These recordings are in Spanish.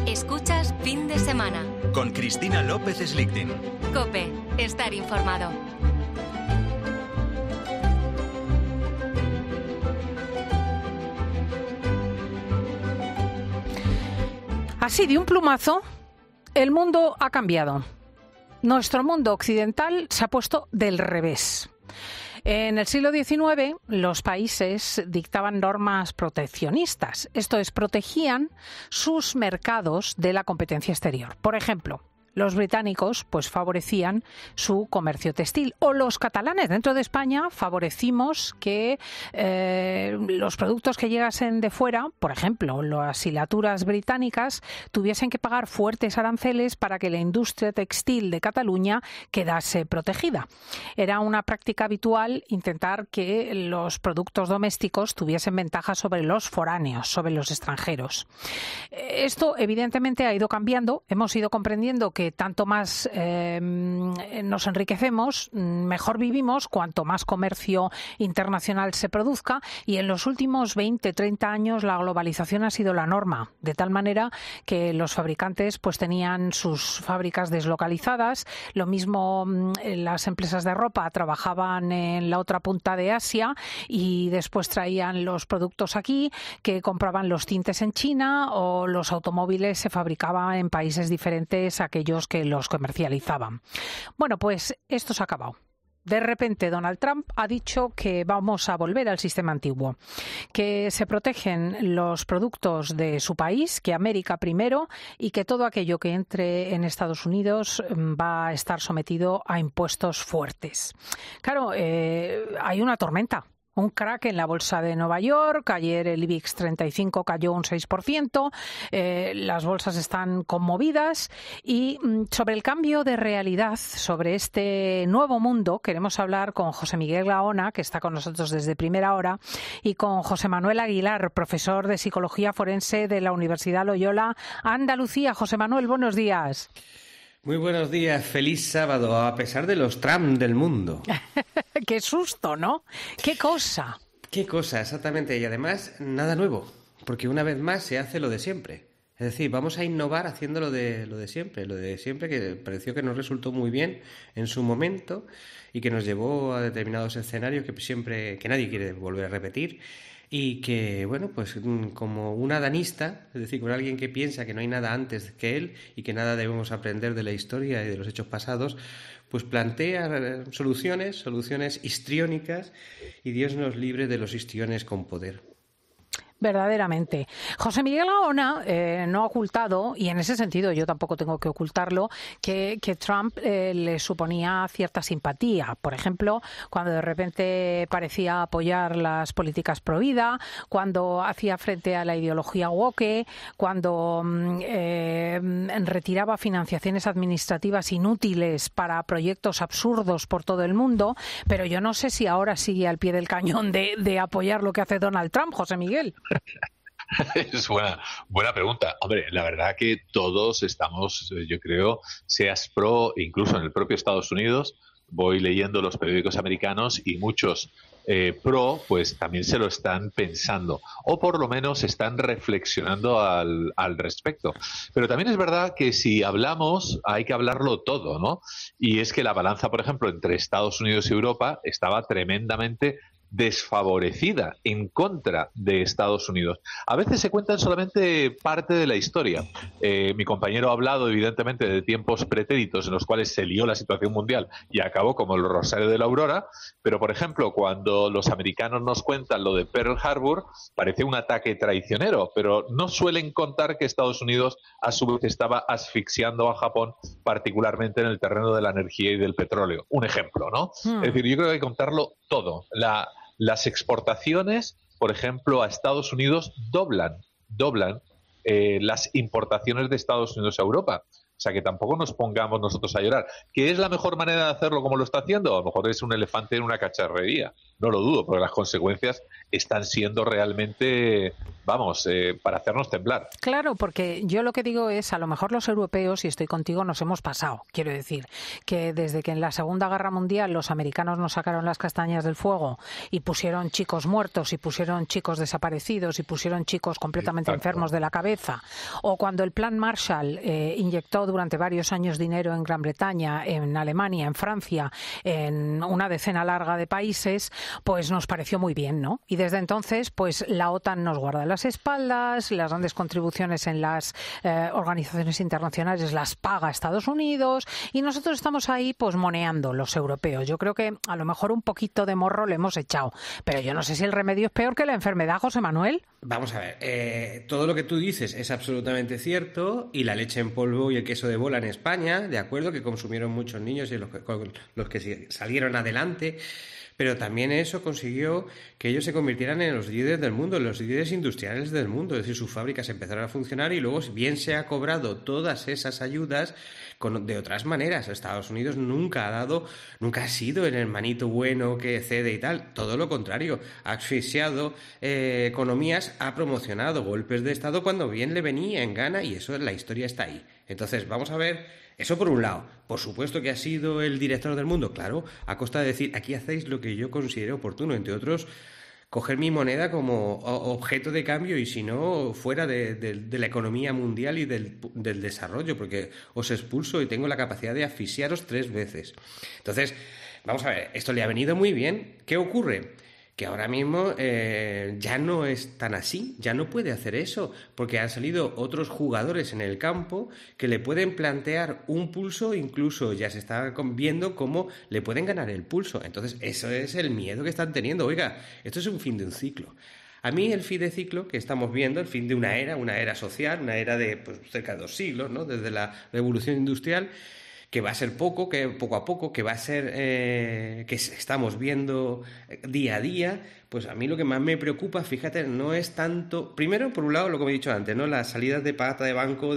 Escuchas Fin de Semana. Con Cristina López Slichting. COPE. Estar informado. Así, de un plumazo, el mundo ha cambiado. Nuestro mundo occidental se ha puesto del revés. En el siglo XIX, los países dictaban normas proteccionistas. Esto es, protegían sus mercados de la competencia exterior. Por ejemplo, los británicos pues favorecían su comercio textil, o los catalanes dentro de España favorecimos que los productos que llegasen de fuera, por ejemplo, las hilaturas británicas, tuviesen que pagar fuertes aranceles para que la industria textil de Cataluña quedase protegida. Era una práctica habitual intentar que los productos domésticos tuviesen ventaja sobre los foráneos, sobre los extranjeros. Esto evidentemente ha ido cambiando. Hemos ido comprendiendo que tanto más nos enriquecemos, mejor vivimos, cuanto más comercio internacional se produzca, y en los últimos 20, 30 años la globalización ha sido la norma, de tal manera que los fabricantes pues tenían sus fábricas deslocalizadas. Lo mismo las empresas de ropa trabajaban en la otra punta de Asia y después traían los productos aquí, que compraban los tintes en China, o los automóviles se fabricaban en países diferentes a aquellos que los comercializaban. Bueno, pues esto se ha acabado. De repente Donald Trump ha dicho que vamos a volver al sistema antiguo, que se protegen los productos de su país, que América primero, y que todo aquello que entre en Estados Unidos va a estar sometido a impuestos fuertes. Claro, hay una tormenta. Un crack en la bolsa de Nueva York. Ayer el IBEX 35 cayó un 6%. Las bolsas están conmovidas. Y sobre el cambio de realidad, sobre este nuevo mundo, queremos hablar con José Miguel Gaona, que está con nosotros desde primera hora, y con José Manuel Aguilar, profesor de Psicología Forense de la Universidad Loyola Andalucía. José Manuel, buenos días. Muy buenos días, feliz sábado, a pesar de los Trump del mundo. Qué susto, ¿no? Qué cosa. Qué cosa, exactamente, y además nada nuevo, porque una vez más se hace lo de siempre. Es decir, vamos a innovar haciendo lo de siempre que pareció que nos resultó muy bien en su momento y que nos llevó a determinados escenarios que nadie quiere volver a repetir. Y que, bueno, pues como un adanista, es decir, con alguien que piensa que no hay nada antes que él y que nada debemos aprender de la historia y de los hechos pasados, pues plantea soluciones histriónicas, y Dios nos libre de los histriones con poder. Verdaderamente. José Miguel Gaona no ha ocultado, y en ese sentido yo tampoco tengo que ocultarlo, que Trump le suponía cierta simpatía. Por ejemplo, cuando de repente parecía apoyar las políticas pro vida, cuando hacía frente a la ideología woke, cuando retiraba financiaciones administrativas inútiles para proyectos absurdos por todo el mundo. Pero yo no sé si ahora sigue al pie del cañón de apoyar lo que hace Donald Trump, José Miguel. Es buena pregunta. Hombre, la verdad que todos estamos, yo creo, seas pro, incluso en el propio Estados Unidos, voy leyendo los periódicos americanos y muchos pro, pues también se lo están pensando, o por lo menos están reflexionando al respecto. Pero también es verdad que si hablamos, hay que hablarlo todo, ¿no? Y es que la balanza, por ejemplo, entre Estados Unidos y Europa estaba tremendamente desfavorecida en contra de Estados Unidos. A veces se cuentan solamente parte de la historia. Mi compañero ha hablado evidentemente de tiempos pretéritos en los cuales se lió la situación mundial y acabó como el Rosario de la Aurora, pero por ejemplo cuando los americanos nos cuentan lo de Pearl Harbor parece un ataque traicionero, pero no suelen contar que Estados Unidos a su vez estaba asfixiando a Japón, particularmente en el terreno de la energía y del petróleo. Un ejemplo, ¿no? Es decir, yo creo que hay que contarlo todo. Las exportaciones, por ejemplo, a Estados Unidos doblan las importaciones de Estados Unidos a Europa. O sea, que tampoco nos pongamos nosotros a llorar. ¿Qué es la mejor manera de hacerlo como lo está haciendo? A lo mejor es un elefante en una cacharrería. no lo dudo, porque las consecuencias están siendo realmente, para hacernos temblar. Claro, porque yo lo que digo es, a lo mejor los europeos, y estoy contigo, nos hemos pasado. Quiero decir, que desde que en la Segunda Guerra Mundial los americanos nos sacaron las castañas del fuego y pusieron chicos muertos y pusieron chicos desaparecidos y pusieron chicos completamente enfermos de la cabeza, o cuando el Plan Marshall inyectó durante varios años dinero en Gran Bretaña, en Alemania, en Francia, en una decena larga de países, pues nos pareció muy bien, ¿no? Y desde entonces, pues la OTAN nos guarda las espaldas, las grandes contribuciones en las organizaciones internacionales las paga Estados Unidos y nosotros estamos ahí pues moneando los europeos. Yo creo que a lo mejor un poquito de morro le hemos echado, pero yo no sé si el remedio es peor que la enfermedad, José Manuel. Vamos a ver, todo lo que tú dices es absolutamente cierto, y la leche en polvo y el queso de bola en España, de acuerdo, que consumieron muchos niños y los que salieron adelante. Pero también eso consiguió que ellos se convirtieran en los líderes del mundo, en los líderes industriales del mundo. Es decir, sus fábricas empezaron a funcionar y luego bien se ha cobrado todas esas ayudas de otras maneras. Estados Unidos nunca ha sido el hermanito bueno que cede y tal. Todo lo contrario, ha asfixiado economías, ha promocionado golpes de Estado cuando bien le venía en gana, y eso, la historia está ahí. Entonces, vamos a ver. Eso por un lado. Por supuesto que ha sido el director del mundo, claro, a costa de decir, aquí hacéis lo que yo considero oportuno, entre otros, coger mi moneda como objeto de cambio y si no, fuera de la economía mundial y del desarrollo, porque os expulso y tengo la capacidad de asfixiaros 3 veces. Entonces, vamos a ver, esto le ha venido muy bien. ¿Qué ocurre? Que ahora mismo ya no es tan así, ya no puede hacer eso, porque han salido otros jugadores en el campo que le pueden plantear un pulso, incluso ya se está viendo cómo le pueden ganar el pulso. Entonces, eso es el miedo que están teniendo. Oiga, esto es un fin de un ciclo. A mí el fin de ciclo que estamos viendo, el fin de una era social, una era de cerca de 2 siglos, ¿no? Desde la revolución industrial, que va a ser poco a poco, que va a ser que estamos viendo día a día. Pues a mí lo que más me preocupa, fíjate, no es tanto, primero, por un lado, lo que he dicho antes, ¿no? Las salidas de pata de banco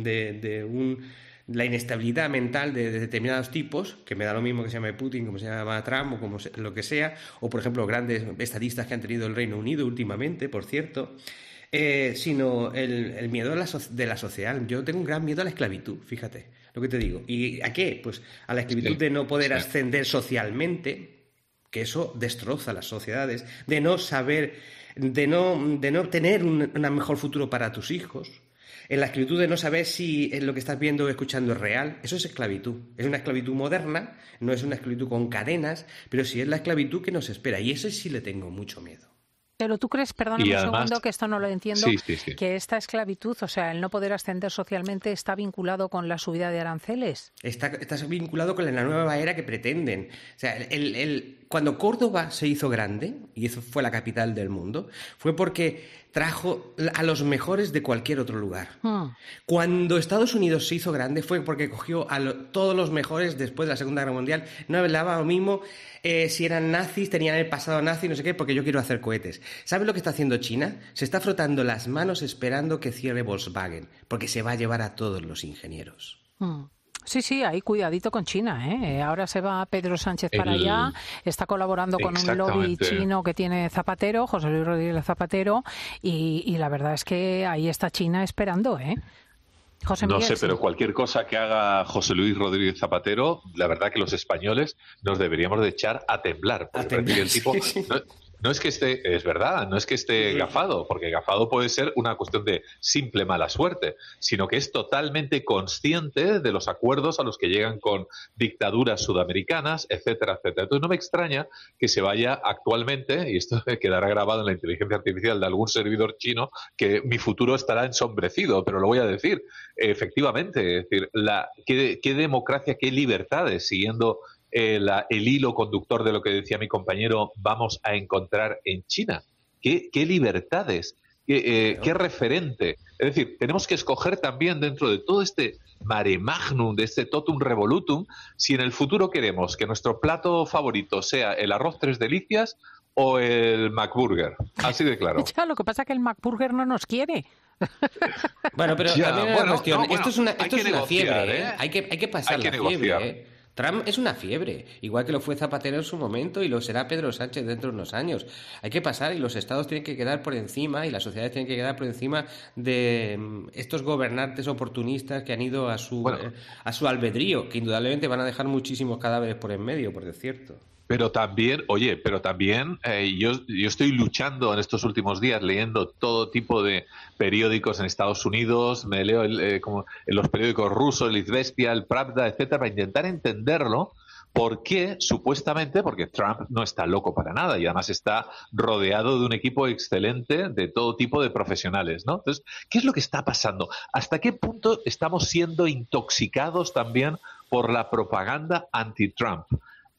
la inestabilidad mental de determinados tipos, que me da lo mismo que se llame Putin, como se llama Trump o como lo que sea, o por ejemplo grandes estadistas que han tenido el Reino Unido últimamente, por cierto. Sino el miedo de la sociedad. Yo tengo un gran miedo a la esclavitud, fíjate lo que te digo. ¿Y a qué? Pues a la esclavitud de no poder ascender socialmente, que eso destroza las sociedades, de no saber, de no tener un mejor futuro para tus hijos, en la esclavitud de no saber si lo que estás viendo o escuchando es real. Eso es esclavitud. Es una esclavitud moderna, no es una esclavitud con cadenas, pero sí es la esclavitud que nos espera, y eso sí le tengo mucho miedo. Pero tú crees, perdóname un segundo, que esto no lo entiendo, sí. que esta esclavitud, o sea, el no poder ascender socialmente, está vinculado con la subida de aranceles. Está vinculado con la nueva era que pretenden. O sea, cuando Córdoba se hizo grande, y eso fue la capital del mundo, fue porque trajo a los mejores de cualquier otro lugar. Cuando Estados Unidos se hizo grande fue porque cogió a todos los mejores después de la Segunda Guerra Mundial. No hablaba lo mismo si eran nazis, tenían el pasado nazi, no sé qué, porque yo quiero hacer cohetes. ¿Sabes lo que está haciendo China? Se está frotando las manos esperando que cierre Volkswagen, porque se va a llevar a todos los ingenieros. Sí, ahí cuidadito con China, ¿eh? Ahora se va Pedro Sánchez para allá, está colaborando con un lobby chino que tiene Zapatero, José Luis Rodríguez Zapatero, y la verdad es que ahí está China esperando, ¿eh? José Miguel, no sé, pero cualquier cosa que haga José Luis Rodríguez Zapatero, la verdad que los españoles nos deberíamos de echar a temblar. Porque el tipo no es que esté, es verdad, no es que esté gafado, porque gafado puede ser una cuestión de simple mala suerte, sino que es totalmente consciente de los acuerdos a los que llegan con dictaduras sudamericanas, etcétera, etcétera. Entonces no me extraña que se vaya actualmente, y esto quedará grabado en la inteligencia artificial de algún servidor chino, que mi futuro estará ensombrecido, pero lo voy a decir. Efectivamente, es decir, qué democracia, qué libertades, siguiendo el hilo conductor de lo que decía mi compañero, vamos a encontrar en China. ¿Qué libertades? ¿Qué referente? Es decir, tenemos que escoger también dentro de todo este mare magnum, de este totum revolutum, si en el futuro queremos que nuestro plato favorito sea el arroz 3 delicias o el McBurger. Así de claro. Ya, lo que pasa es que el McBurger no nos quiere. Bueno, pero también es una cuestión. Esto es una fiebre, ¿eh? Hay que pasar la fiebre, ¿eh? Trump es una fiebre, igual que lo fue Zapatero en su momento y lo será Pedro Sánchez dentro de unos años. Hay que pasar y los estados tienen que quedar por encima y las sociedades tienen que quedar por encima de estos gobernantes oportunistas que han ido a su albedrío, que indudablemente van a dejar muchísimos cadáveres por en medio, por cierto. Pero también, yo estoy luchando en estos últimos días leyendo todo tipo de periódicos en Estados Unidos, me leo como en los periódicos rusos, el Izvestia, el Pravda, etcétera, para intentar entenderlo. Porque Trump no está loco para nada y además está rodeado de un equipo excelente de todo tipo de profesionales, ¿no? Entonces, ¿qué es lo que está pasando? ¿Hasta qué punto estamos siendo intoxicados también por la propaganda anti-Trump?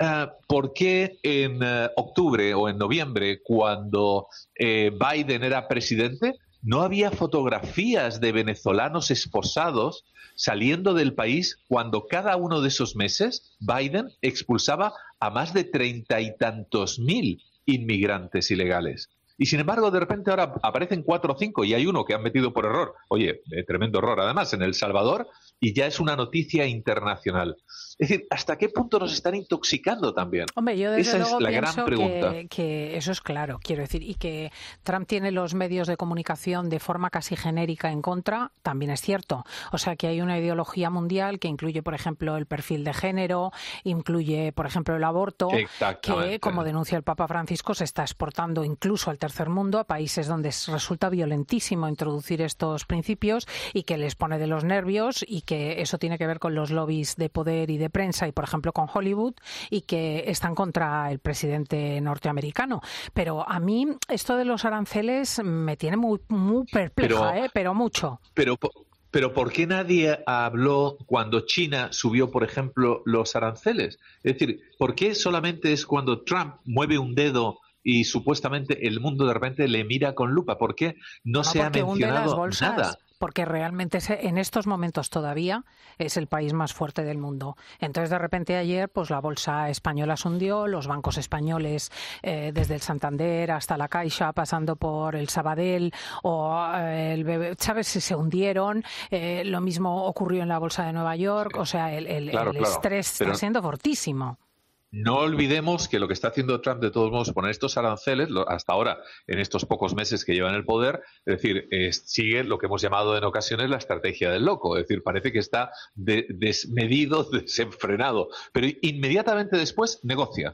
¿Por qué en octubre o en noviembre, cuando Biden era presidente, no había fotografías de venezolanos esposados saliendo del país cuando cada uno de esos meses Biden expulsaba a más de 30 y tantos mil inmigrantes ilegales? Y sin embargo, de repente ahora aparecen 4 o 5 y hay uno que han metido por error. Oye, tremendo error además, en El Salvador, y ya es una noticia internacional. Es decir, ¿hasta qué punto nos están intoxicando también? Hombre, yo desde luego es la pienso gran pregunta. que eso es claro, quiero decir, y que Trump tiene los medios de comunicación de forma casi genérica en contra, también es cierto. O sea, que hay una ideología mundial que incluye, por ejemplo, el perfil de género, incluye, por ejemplo, el aborto, que, como denuncia el Papa Francisco, se está exportando incluso al tercer mundo, a países donde resulta violentísimo introducir estos principios y que les pone de los nervios, y que eso tiene que ver con los lobbies de poder y de prensa y, por ejemplo, con Hollywood, y que están contra el presidente norteamericano. Pero a mí esto de los aranceles me tiene muy perpleja, pero mucho. Pero ¿por qué nadie habló cuando China subió, por ejemplo, los aranceles? Es decir, ¿por qué solamente es cuando Trump mueve un dedo y supuestamente el mundo de repente le mira con lupa? ¿Por qué no se ha mencionado nada? Porque realmente en estos momentos todavía es el país más fuerte del mundo. Entonces, de repente ayer, pues la bolsa española se hundió, los bancos españoles, desde el Santander hasta la Caixa, pasando por el Sabadell o el BBVA, ¿sabes? Se hundieron. Lo mismo ocurrió en la bolsa de Nueva York. O sea, el estrés está siendo fortísimo. No olvidemos que lo que está haciendo Trump, de todos modos, poner estos aranceles, hasta ahora, en estos pocos meses que lleva en el poder, es decir, sigue lo que hemos llamado en ocasiones la estrategia del loco. Es decir, parece que está desmedido, desenfrenado, pero inmediatamente después negocia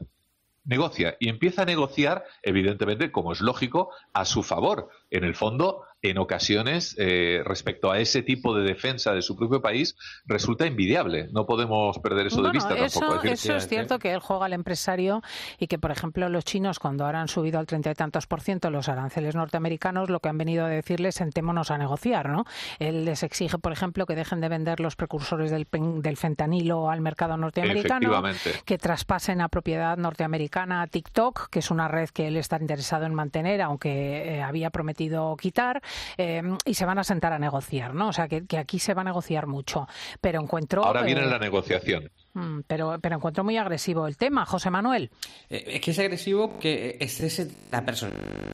y empieza a negociar, evidentemente, como es lógico, a su favor. En el fondo, en ocasiones, respecto a ese tipo de defensa de su propio país, resulta envidiable. No podemos perder eso de vista tampoco. Eso es cierto, que él juega al empresario, y que, por ejemplo, los chinos, cuando ahora han subido al 30 y tantos % los aranceles norteamericanos, lo que han venido a decirles, sentémonos a negociar, ¿no? Él les exige, por ejemplo, que dejen de vender los precursores del fentanilo al mercado norteamericano, que traspasen a propiedad norteamericana a TikTok, que es una red que él está interesado en mantener, aunque había prometido quitar, y se van a sentar a negociar, ¿no? O sea, que aquí se va a negociar mucho. Pero encuentro... Ahora viene la negociación. Pero encuentro muy agresivo el tema, José Manuel. Es que es agresivo que es la persona.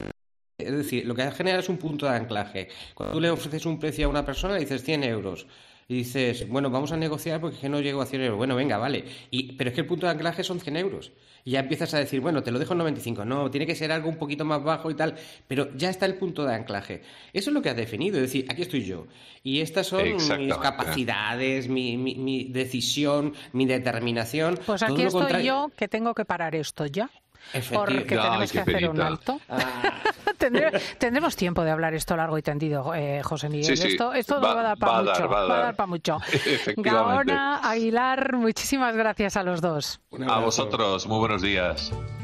Es decir, lo que genera es un punto de anclaje. Cuando tú le ofreces un precio a una persona, le dices 100 euros. Y dices, bueno, vamos a negociar porque es que no llego a 100 euros. Bueno, venga, vale. Pero es que el punto de anclaje son 100 euros. Y ya empiezas a decir, bueno, te lo dejo en 95. No, tiene que ser algo un poquito más bajo y tal. Pero ya está el punto de anclaje. Eso es lo que has definido. Es decir, aquí estoy yo. Y estas son mis capacidades, mi decisión, mi determinación. Pues aquí estoy yo, que tengo que parar esto ya. Porque tenemos que hacer un alto. Tendremos tiempo de hablar esto largo y tendido, José Miguel. Sí. Esto va a dar para mucho. Gaona, Aguilar, muchísimas gracias a los dos. A vosotros, muy buenos días.